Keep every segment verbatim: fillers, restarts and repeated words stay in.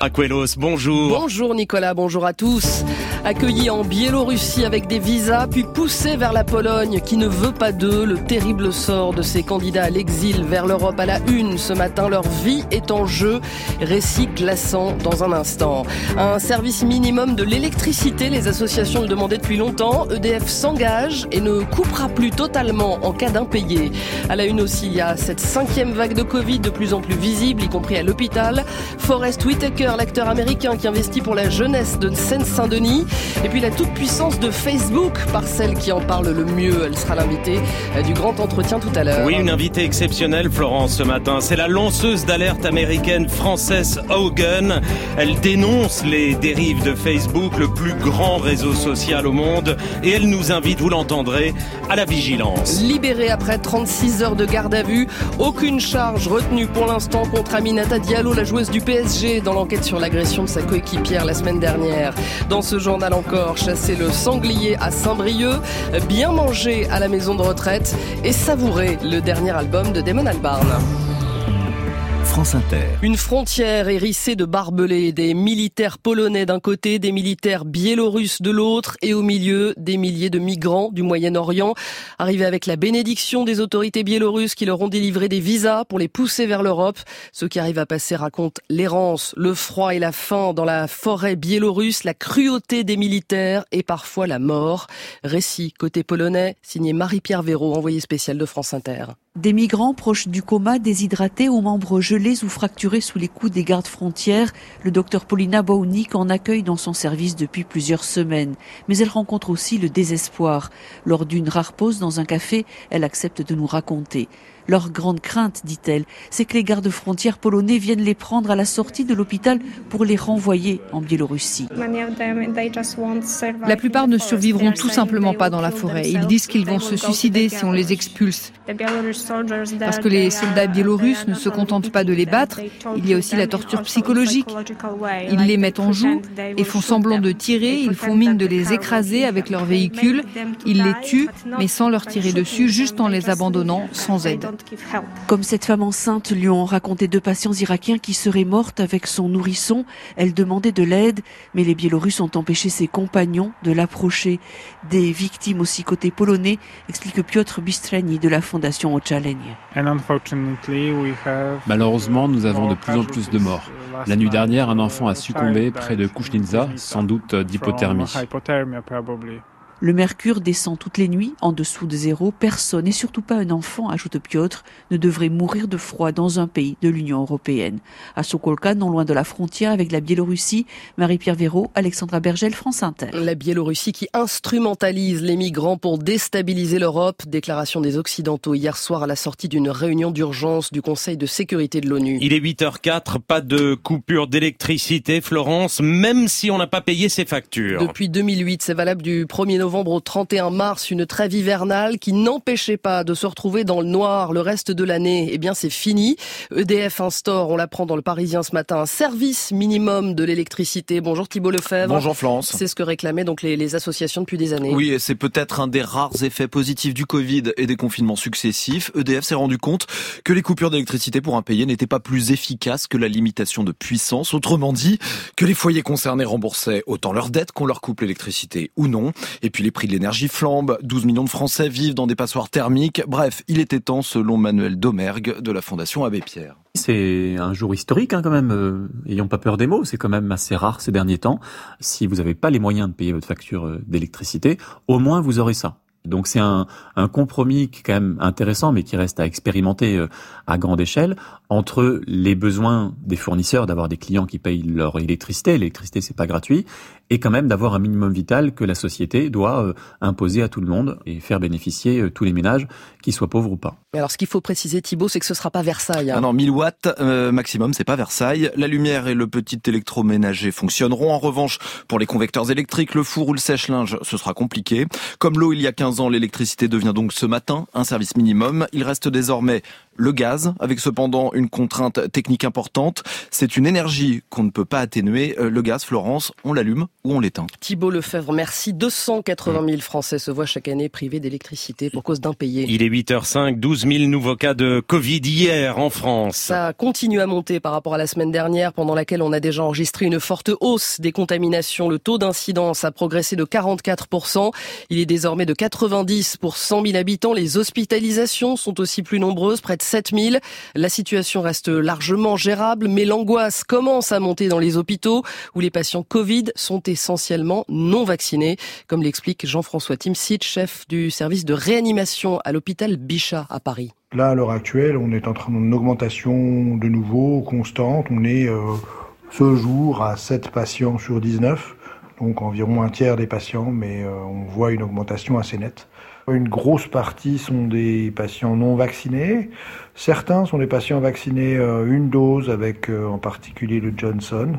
Aquelos, bonjour. Bonjour Nicolas, bonjour à tous. Accueillis en Biélorussie avec des visas, puis poussés vers la Pologne qui ne veut pas d'eux, le terrible sort de ces candidats à l'exil vers l'Europe à la une. Ce matin, leur vie est en jeu. Récit glaçant dans un instant. Un service minimum de l'électricité, les associations le demandaient depuis longtemps. E D F s'engage et ne coupera plus totalement en cas d'impayé. À la une aussi, il y a cette cinquième vague de Covid de plus en plus visible, y compris à l'hôpital. Forest Whitaker, l'acteur américain qui investit pour la jeunesse de Seine-Saint-Denis. Et puis la toute-puissance de Facebook par celle qui en parle le mieux. Elle sera l'invitée du grand entretien tout à l'heure. Oui, une invitée exceptionnelle, Florence, ce matin. C'est la lanceuse d'alerte américaine Frances Haugen. Elle dénonce les dérives de Facebook, le plus grand réseau social au monde. Et elle nous invite, vous l'entendrez, à la vigilance. Libérée après trente-six heures de garde à vue, aucune charge retenue pour l'instant contre Aminata Diallo, la joueuse du P S G, dans l'enquête sur l'agression de sa coéquipière la semaine dernière. Dans ce journal encore, chasser le sanglier à Saint-Brieuc, bien manger à la maison de retraite et savourer le dernier album de Damon Albarn. France Inter. Une frontière hérissée de barbelés, des militaires polonais d'un côté, des militaires biélorusses de l'autre, et au milieu, des milliers de migrants du Moyen-Orient, arrivés avec la bénédiction des autorités biélorusses qui leur ont délivré des visas pour les pousser vers l'Europe. Ceux qui arrivent à passer racontent l'errance, le froid et la faim dans la forêt biélorusse, la cruauté des militaires et parfois la mort. Récit côté polonais, signé Marie-Pierre Véraud, envoyée spéciale de France Inter. Des migrants proches du coma, déshydratés aux membres gelés ou fracturés sous les coups des gardes frontières. Le docteur Paulina Baunik en accueille dans son service depuis plusieurs semaines. Mais elle rencontre aussi le désespoir. Lors d'une rare pause dans un café, elle accepte de nous raconter. Leur grande crainte, dit-elle, c'est que les gardes frontières polonais viennent les prendre à la sortie de l'hôpital pour les renvoyer en Biélorussie. La plupart ne survivront tout simplement pas dans la forêt. Ils disent qu'ils vont se suicider si on les expulse. Parce que les soldats biélorusses ne se contentent pas de les battre, il y a aussi la torture psychologique. Ils les mettent en joue et font semblant de tirer, ils font mine de les écraser avec leurs véhicules. Ils les tuent, mais sans leur tirer dessus, juste en les abandonnant sans aide. Comme cette femme enceinte lui ont raconté deux patients irakiens qui seraient mortes avec son nourrisson. Elle demandait de l'aide, mais les Biélorusses ont empêché ses compagnons de l'approcher. Des victimes aussi côté polonais, explique Piotr Bistrani de la fondation Ocalenie. Malheureusement, nous avons de plus en plus de morts. La nuit dernière, un enfant a succombé près de Kuchnica, sans doute d'hypothermie. Le mercure descend toutes les nuits, en dessous de zéro. Personne, et surtout pas un enfant, ajoute Piotr, ne devrait mourir de froid dans un pays de l'Union européenne. À Sokolka, non loin de la frontière avec la Biélorussie, Marie-Pierre Véraud, Alexandra Bergel, France Inter. La Biélorussie qui instrumentalise les migrants pour déstabiliser l'Europe. Déclaration des Occidentaux hier soir à la sortie d'une réunion d'urgence du Conseil de sécurité de l'ONU. Il est huit heures quatre, pas de coupure d'électricité, Florence, même si on n'a pas payé ses factures. Depuis deux mille huit, c'est valable du premier novembre au trente et un mars, une trêve hivernale qui n'empêchait pas de se retrouver dans le noir le reste de l'année. Eh bien, c'est fini. E D F instaure, on l'apprend dans le Parisien ce matin, un service minimum de l'électricité. Bonjour Thibault Lefebvre. Bonjour Florence. C'est ce que réclamaient donc les, les associations depuis des années. Oui, et c'est peut-être un des rares effets positifs du Covid et des confinements successifs. E D F s'est rendu compte que les coupures d'électricité pour impayés n'étaient pas plus efficaces que la limitation de puissance. Autrement dit, que les foyers concernés remboursaient autant leurs dettes qu'on leur coupe l'électricité ou non. Et puis les prix de l'énergie flambent, douze millions de Français vivent dans des passoires thermiques. Bref, il était temps, selon Manuel Domergue de la Fondation Abbé Pierre. C'est un jour historique hein, quand même, euh, ayons pas peur des mots, c'est quand même assez rare ces derniers temps. Si vous n'avez pas les moyens de payer votre facture d'électricité, au moins vous aurez ça. Donc c'est un, un compromis qui est quand même intéressant, mais qui reste à expérimenter euh, à grande échelle, entre les besoins des fournisseurs d'avoir des clients qui payent leur électricité, l'électricité c'est pas gratuit, et quand même d'avoir un minimum vital que la société doit euh, imposer à tout le monde et faire bénéficier euh, tous les ménages, qu'ils soient pauvres ou pas. Mais alors ce qu'il faut préciser Thibault, c'est que ce sera pas Versailles. Hein. Ah non, mille watts euh, maximum, c'est pas Versailles. La lumière et le petit électroménager fonctionneront. En revanche, pour les convecteurs électriques, le four ou le sèche-linge, ce sera compliqué. Comme l'eau il y a quinze ans, l'électricité devient donc ce matin un service minimum. Il reste désormais le gaz, avec cependant une contrainte technique importante. C'est une énergie qu'on ne peut pas atténuer. Le gaz, Florence, on l'allume ou on l'éteint. Thibault Lefebvre, merci. deux cent quatre-vingt mille Français se voient chaque année privés d'électricité pour cause d'impayés. Il est huit heures cinq, douze mille nouveaux cas de Covid hier en France. Ça continue à monter par rapport à la semaine dernière, pendant laquelle on a déjà enregistré une forte hausse des contaminations. Le taux d'incidence a progressé de quarante-quatre pour cent. Il est désormais de quatre-vingt-dix pour cent mille habitants. Les hospitalisations sont aussi plus nombreuses, près de sept mille. La situation reste largement gérable, mais l'angoisse commence à monter dans les hôpitaux où les patients Covid sont essentiellement non vaccinés, comme l'explique Jean-François Timsit, chef du service de réanimation à l'hôpital Bichat à Paris. Là, à l'heure actuelle, on est en train d'une augmentation de nouveau constante. On est euh, ce jour à sept patients sur dix-neuf, donc environ un tiers des patients, mais euh, on voit une augmentation assez nette. Une grosse partie sont des patients non vaccinés. Certains sont des patients vaccinés euh, une dose avec euh, en particulier le Johnson.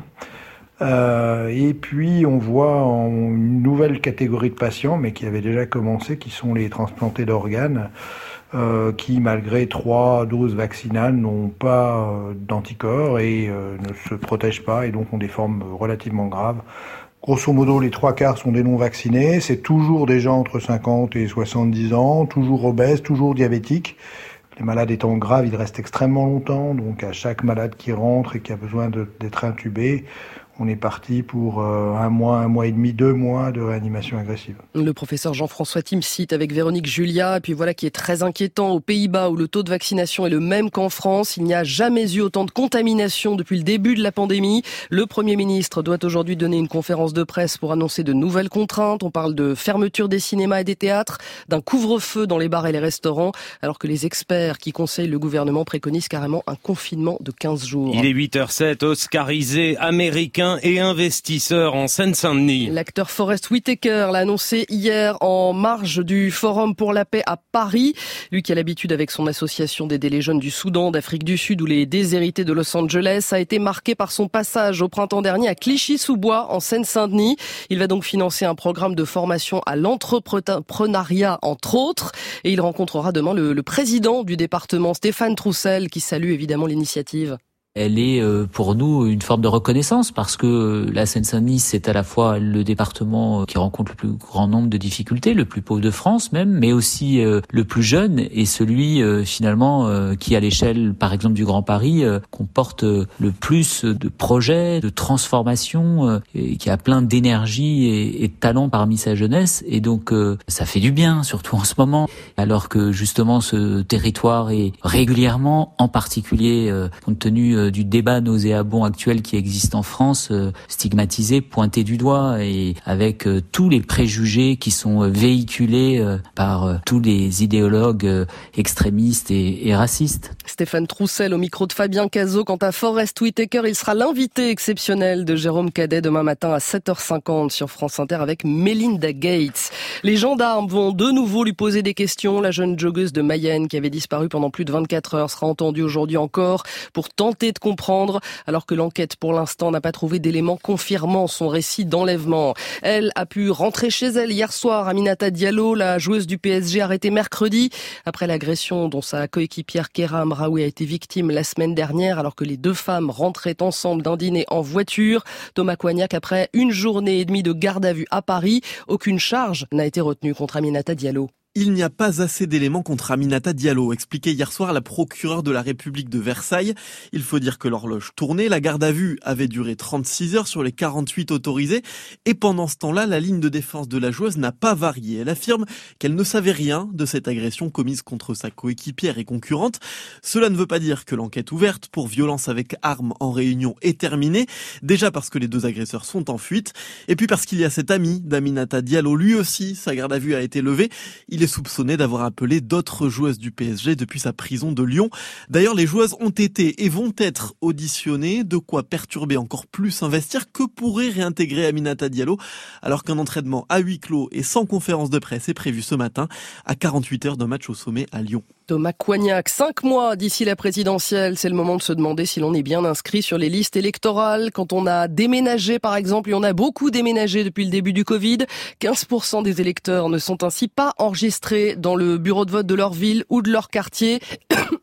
Euh, et puis on voit en une nouvelle catégorie de patients, mais qui avait déjà commencé, qui sont les transplantés d'organes, euh, qui malgré trois doses vaccinales n'ont pas euh, d'anticorps et euh, ne se protègent pas et donc ont des formes relativement graves. Grosso modo, les trois quarts sont des non-vaccinés. C'est toujours des gens entre cinquante et soixante-dix ans, toujours obèses, toujours diabétiques. Les malades étant graves, ils restent extrêmement longtemps. Donc à chaque malade qui rentre et qui a besoin de, d'être intubé, on est parti pour euh, un mois, un mois et demi, deux mois de réanimation agressive. Le professeur Jean-François Timsit avec Véronique Julia, et puis voilà qui est très inquiétant aux Pays-Bas où le taux de vaccination est le même qu'en France. Il n'y a jamais eu autant de contamination depuis le début de la pandémie. Le Premier ministre doit aujourd'hui donner une conférence de presse pour annoncer de nouvelles contraintes. On parle de fermeture des cinémas et des théâtres, d'un couvre-feu dans les bars et les restaurants, alors que les experts qui conseillent le gouvernement préconisent carrément un confinement de quinze jours. Il est huit heures sept, oscarisé américain et investisseur en Seine-Saint-Denis. L'acteur Forest Whitaker l'a annoncé hier en marge du Forum pour la paix à Paris. Lui qui a l'habitude avec son association d'aider les jeunes du Soudan, d'Afrique du Sud ou les déshérités de Los Angeles a été marqué par son passage au printemps dernier à Clichy-sous-Bois en Seine-Saint-Denis. Il va donc financer un programme de formation à l'entrepreneuriat entre autres et il rencontrera demain le, le président du département Stéphane Troussel qui salue évidemment l'initiative. Elle est pour nous une forme de reconnaissance parce que la Seine-Saint-Denis, c'est à la fois le département qui rencontre le plus grand nombre de difficultés, le plus pauvre de France même, mais aussi le plus jeune et celui finalement qui, à l'échelle par exemple du Grand Paris, comporte le plus de projets, de transformations, et qui a plein d'énergie et, et de talent parmi sa jeunesse. Et donc ça fait du bien, surtout en ce moment, alors que justement ce territoire est régulièrement, en particulier compte tenu du débat nauséabond actuel qui existe en France, euh, stigmatisé, pointé du doigt et avec euh, tous les préjugés qui sont euh, véhiculés euh, par euh, tous les idéologues euh, extrémistes et, et racistes. Stéphane Troussel au micro de Fabien Cazot. Quant à Forest Whitaker, il sera l'invité exceptionnel de Jérôme Cadet demain matin à sept heures cinquante sur France Inter avec Melinda Gates. Les gendarmes vont de nouveau lui poser des questions. La jeune joggeuse de Mayenne qui avait disparu pendant plus de vingt-quatre heures sera entendue aujourd'hui encore pour tenter de comprendre, alors que l'enquête pour l'instant n'a pas trouvé d'éléments confirmant son récit d'enlèvement. Elle a pu rentrer chez elle hier soir. Aminata Diallo, la joueuse du P S G, arrêtée mercredi après l'agression dont sa coéquipière Kéra Amraoui a été victime la semaine dernière, alors que les deux femmes rentraient ensemble d'un dîner en voiture. Thomas Coignac, après une journée et demie de garde à vue à Paris, aucune charge n'a été retenue contre Aminata Diallo. Il n'y a pas assez d'éléments contre Aminata Diallo, expliquait hier soir la procureure de la République de Versailles. Il faut dire que l'horloge tournait, la garde à vue avait duré trente-six heures sur les quarante-huit autorisées, et pendant ce temps-là, la ligne de défense de la joueuse n'a pas varié. Elle affirme qu'elle ne savait rien de cette agression commise contre sa coéquipière et concurrente. Cela ne veut pas dire que l'enquête ouverte pour violence avec arme en réunion est terminée, déjà parce que les deux agresseurs sont en fuite, et puis parce qu'il y a cet ami d'Aminata Diallo, lui aussi, sa garde à vue a été levée. Il est soupçonné d'avoir appelé d'autres joueuses du P S G depuis sa prison de Lyon. D'ailleurs, les joueuses ont été et vont être auditionnées, de quoi perturber encore plus un vestiaire que pourrait réintégrer Aminata Diallo, alors qu'un entraînement à huis clos et sans conférence de presse est prévu ce matin à quarante-huit heures d'un match au sommet à Lyon. Thomas Coignac, cinq mois d'ici la présidentielle, c'est le moment de se demander si l'on est bien inscrit sur les listes électorales. Quand on a déménagé par exemple, et on a beaucoup déménagé depuis le début du Covid, quinze pour cent des électeurs ne sont ainsi pas enregistrés dans le bureau de vote de leur ville ou de leur quartier.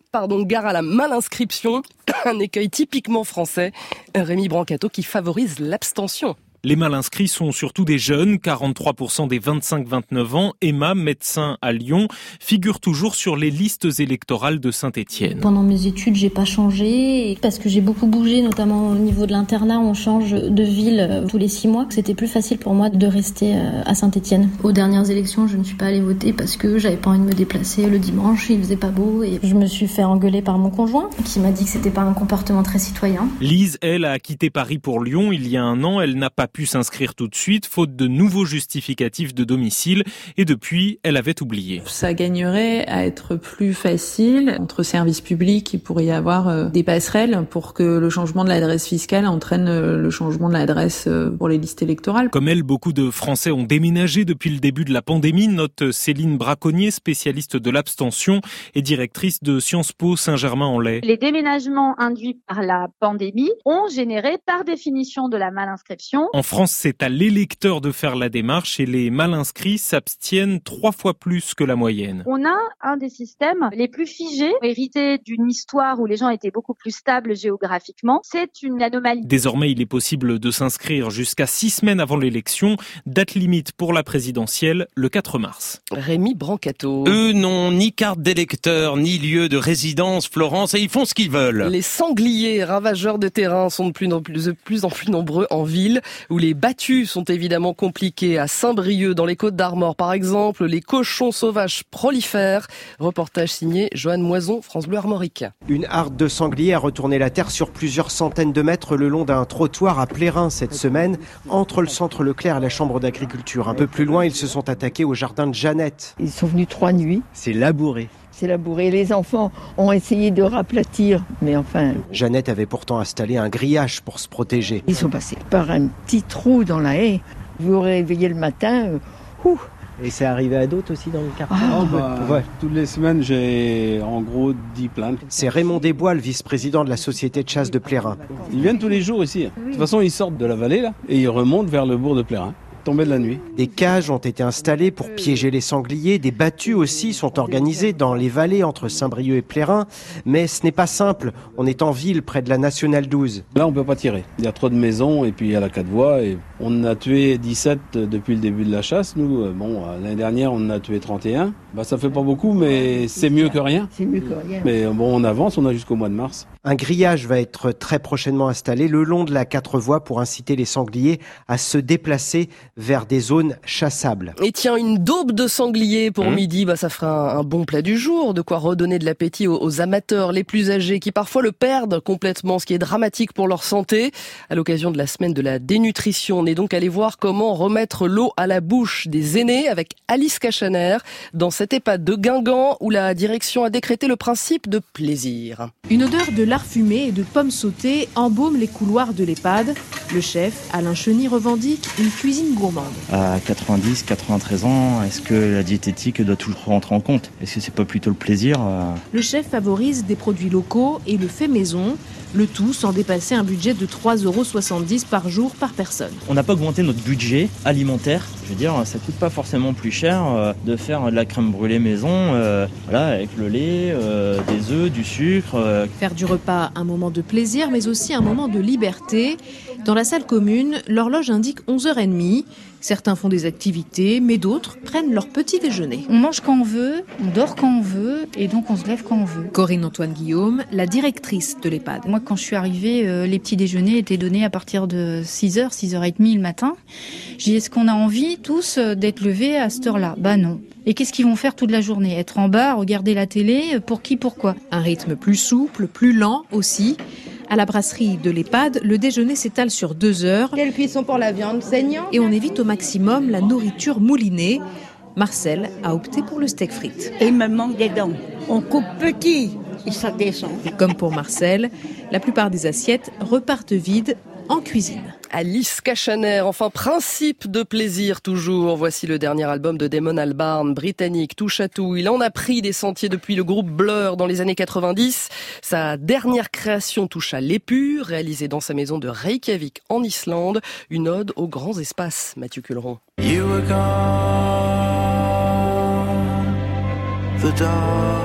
pardon, gare à la malinscription, un écueil typiquement français. Rémi Brancato qui favorise l'abstention. Les mal inscrits sont surtout des jeunes, quarante-trois pour cent des vingt-cinq vingt-neuf ans. Emma, médecin à Lyon, figure toujours sur les listes électorales de Saint-Étienne. Pendant mes études, j'ai pas changé parce que j'ai beaucoup bougé, notamment au niveau de l'internat. On change de ville tous les six mois. C'était plus facile pour moi de rester à Saint-Étienne. Aux dernières élections, je ne suis pas allée voter parce que j'avais pas envie de me déplacer le dimanche. Il faisait pas beau et je me suis fait engueuler par mon conjoint qui m'a dit que c'était pas un comportement très citoyen. Lise, elle, a quitté Paris pour Lyon il y a un an. Elle n'a pas pu s'inscrire tout de suite, faute de nouveaux justificatifs de domicile. Et depuis, elle avait oublié. Ça gagnerait à être plus facile. Entre services publics, il pourrait y avoir des passerelles pour que le changement de l'adresse fiscale entraîne le changement de l'adresse pour les listes électorales. Comme elle, beaucoup de Français ont déménagé depuis le début de la pandémie, note Céline Braconnier, spécialiste de l'abstention et directrice de Sciences Po Saint-Germain-en-Laye. Les déménagements induits par la pandémie ont généré par définition de la malinscription. En France, c'est à l'électeur de faire la démarche et les mal inscrits s'abstiennent trois fois plus que la moyenne. On a un des systèmes les plus figés, hérité d'une histoire où les gens étaient beaucoup plus stables géographiquement. C'est une anomalie. Désormais, il est possible de s'inscrire jusqu'à six semaines avant l'élection. Date limite pour la présidentielle, le quatre mars. Rémi Brancato. Eux n'ont ni carte d'électeur, ni lieu de résidence, Florence, et ils font ce qu'ils veulent. Les sangliers ravageurs de terrain sont de plus en plus, de plus, en plus nombreux en ville, où les battus sont évidemment compliqués. À Saint-Brieuc, dans les Côtes-d'Armor, par exemple, les cochons sauvages prolifèrent. Reportage signé Joanne Moison, France Bleu Armorique. Une harde de sangliers a retourné la terre sur plusieurs centaines de mètres le long d'un trottoir à Plérin cette semaine, entre le centre Leclerc et la chambre d'agriculture. Un peu plus loin, ils se sont attaqués au jardin de Jeannette. Ils sont venus trois nuits. C'est labouré. C'est labouré. Les enfants ont essayé de raplatir, mais enfin... Jeannette avait pourtant installé un grillage pour se protéger. Ils sont passés par un petit trou dans la haie. Vous vous réveillez le matin, euh, ouh. Et c'est arrivé à d'autres aussi dans le quartier. Ah, bah, ouais. Toutes les semaines, j'ai en gros dix plaintes. C'est Raymond Desbois, le vice-président de la société de chasse de Plérin. Ils viennent tous les jours ici. De toute façon, ils sortent de la vallée là et ils remontent vers le bourg de Plérin. Tombée de la nuit. Des cages ont été installées pour piéger les sangliers. Des battues aussi sont organisées dans les vallées entre Saint-Brieuc et Plérin. Mais ce n'est pas simple. On est en ville près de la Nationale douze. Là, on peut pas tirer. Il y a trop de maisons et puis il y a la quatre voies. Et on en a tué dix-sept depuis le début de la chasse. Nous, bon, l'année dernière, on en a tué trente et un. Bah, ça fait pas beaucoup, mais c'est mieux que rien. C'est mieux que rien. Mais bon, on avance. On a jusqu'au mois de mars. Un grillage va être très prochainement installé le long de la quatre voies pour inciter les sangliers à se déplacer vers des zones chassables. Et tiens, une daube de sanglier pour mmh. midi, bah ça fera un, un bon plat du jour, de quoi redonner de l'appétit aux, aux amateurs les plus âgés qui parfois le perdent complètement, ce qui est dramatique pour leur santé. À l'occasion de la semaine de la dénutrition, on est donc allé voir comment remettre l'eau à la bouche des aînés avec Alice Cachaner dans cette EHPAD de Guingamp où la direction a décrété le principe de plaisir. Une odeur de lard fumé et de pommes sautées embaume les couloirs de l'EHPAD. Le chef, Alain Cheny, revendique une cuisine gourmande. À quatre-vingt-dix, quatre-vingt-treize ans, est-ce que la diététique doit toujours rentrer en compte? Est-ce que c'est pas plutôt le plaisir? Le chef favorise des produits locaux et le fait maison. Le tout sans dépasser un budget de trois euros soixante-dix par jour par personne. On n'a pas augmenté notre budget alimentaire. Je veux dire, ça coûte pas forcément plus cher euh, de faire de la crème brûlée maison, euh, voilà, avec le lait, euh, des œufs, du sucre. Euh. Faire du repas un moment de plaisir, mais aussi un moment de liberté. Dans la salle commune, l'horloge indique onze heures trente. Certains font des activités, mais d'autres prennent leur petit déjeuner. On mange quand on veut, on dort quand on veut, et donc on se lève quand on veut. Corinne Antoine Guillaume, la directrice de l'EHPAD. Moi, quand je suis arrivée, euh, les petits déjeuners étaient donnés à partir de six heures, six heures trente le matin. J'ai dit, est-ce qu'on a envie tous d'être levés à cette heure-là? Bah non. Et qu'est-ce qu'ils vont faire toute la journée? Être en bas, regarder la télé, pour qui, pourquoi? Un rythme plus souple, plus lent aussi. À la brasserie de l'EHPAD, le déjeuner s'étale sur deux heures. Quelle cuisson pour la viande saignante? Et on évite au maximum la nourriture moulinée. Marcel a opté pour le steak frites. Et il me manque des dents. On coupe petit et ça descend. Et comme pour Marcel, la plupart des assiettes repartent vides en cuisine. Alice Cachaner, enfin principe de plaisir toujours. Voici le dernier album de Damon Albarn, britannique, touche à tout. Il en a pris des sentiers depuis le groupe Blur dans les années quatre-vingt-dix. Sa dernière création touche à l'épure, réalisée dans sa maison de Reykjavik en Islande. Une ode aux grands espaces, Mathieu Culeron. You were gone, the dark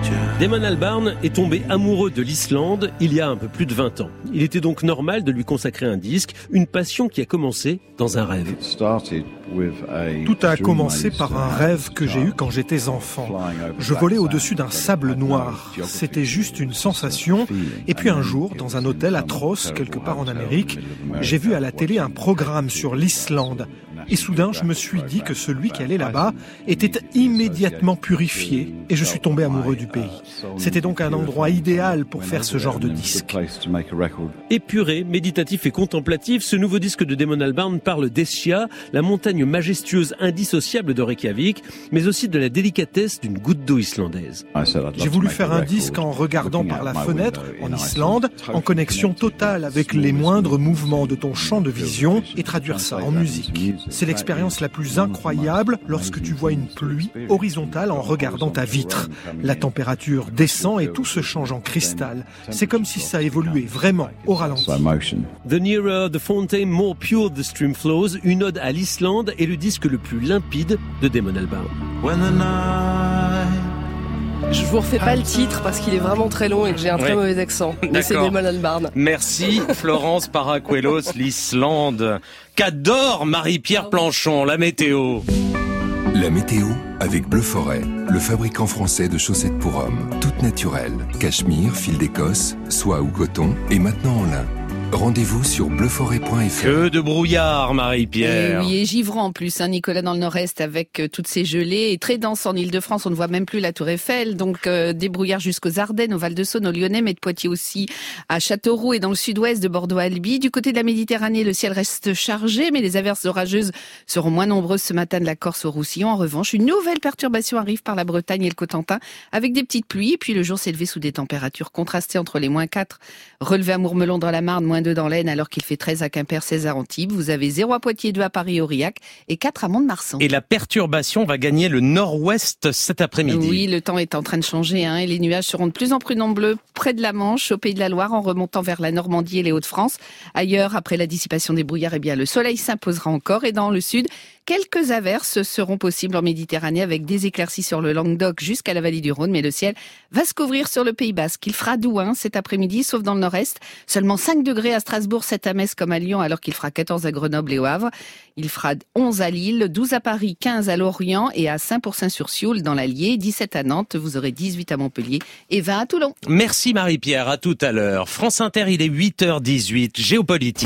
Damon Albarn est tombé amoureux de l'Islande il y a un peu plus de vingt ans. Il était donc normal de lui consacrer un disque, une passion qui a commencé dans un rêve. Tout a commencé par un rêve que j'ai eu quand j'étais enfant. Je volais au-dessus d'un sable noir. C'était juste une sensation. Et puis un jour, dans un hôtel atroce, quelque part en Amérique, j'ai vu à la télé un programme sur l'Islande. Et soudain, je me suis dit que celui qui allait là-bas était immédiatement purifié. Et je suis tombé amoureux du pays. C'était donc un endroit idéal pour faire ce genre de disque. Épuré, méditatif et contemplatif, ce nouveau disque de Damon Albarn parle d'Esja, la montagne majestueuse indissociable de Reykjavik, mais aussi de la délicatesse d'une goutte d'eau islandaise. J'ai voulu faire un disque en regardant par la fenêtre, en Islande, en connexion totale avec les moindres mouvements de ton champ de vision et traduire ça en musique. C'est l'expérience la plus incroyable lorsque tu vois une pluie horizontale en regardant ta vitre. La température descend et tout se change en cristal. C'est comme si ça évoluait vraiment au ralenti. The nearer the fountain, more pure the stream flows, une ode à l'Islande et le disque le plus limpide de Damon Albarn. Je vous refais pas le titre parce qu'il est vraiment très long et que j'ai un très oui. mauvais accent. Mais c'est Damon Albarn. Merci Florence Paracuelos, l'Islande. Qu'adore Marie-Pierre Planchon, la météo. La météo avec Bleu Forêt, le fabricant français de chaussettes pour hommes, toutes naturelles, cachemire, fil d'Écosse, soie ou coton, et maintenant en lin. Rendez-vous sur bleuforêt point f r. Que de brouillard, Marie-Pierre. Et oui, et givrant en plus, hein, Nicolas, dans le nord-est, avec euh, toutes ces gelées. Et très dense en Ile-de-France, on ne voit même plus la Tour Eiffel. Donc, euh, des brouillards jusqu'aux Ardennes, au Val-de-Saône, au Lyonnais, mais de Poitiers aussi à Châteauroux et dans le sud-ouest de Bordeaux-Albi. Du côté de la Méditerranée, le ciel reste chargé, mais les averses orageuses seront moins nombreuses ce matin de la Corse au Roussillon. En revanche, une nouvelle perturbation arrive par la Bretagne et le Cotentin, avec des petites pluies. Puis le jour s'est levé sous des températures contrastées entre les moins quatre relevés à Mourmelon dans la Marne, moins deux dans l'Aisne, alors qu'il fait treize à Quimper, seize à Antibes. Vous avez zéro à Poitiers, deux à Paris, Aurillac et quatre à Mont-de-Marsan. Et la perturbation va gagner le nord-ouest cet après-midi. Oui, le temps est en train de changer, hein, et les nuages seront de plus en plus nombreux près de la Manche, au Pays de la Loire, en remontant vers la Normandie et les Hauts-de-France. Ailleurs, après la dissipation des brouillards, eh bien, le soleil s'imposera encore, et dans le sud, quelques averses seront possibles en Méditerranée avec des éclaircies sur le Languedoc jusqu'à la vallée du Rhône, mais le ciel va se couvrir sur le Pays Basque. Il fera doux hein, cet après-midi, sauf dans le nord-est. Seulement cinq degrés à Strasbourg, sept à Metz comme à Lyon, alors qu'il fera quatorze à Grenoble et au Havre. Il fera onze à Lille, douze à Paris, quinze à Lorient et à Saint-Pourçain-sur-Sioule dans l'Allier, dix-sept à Nantes, vous aurez dix-huit à Montpellier et vingt à Toulon. Merci Marie-Pierre, à tout à l'heure. France Inter, il est huit heures dix-huit, Géopolitique.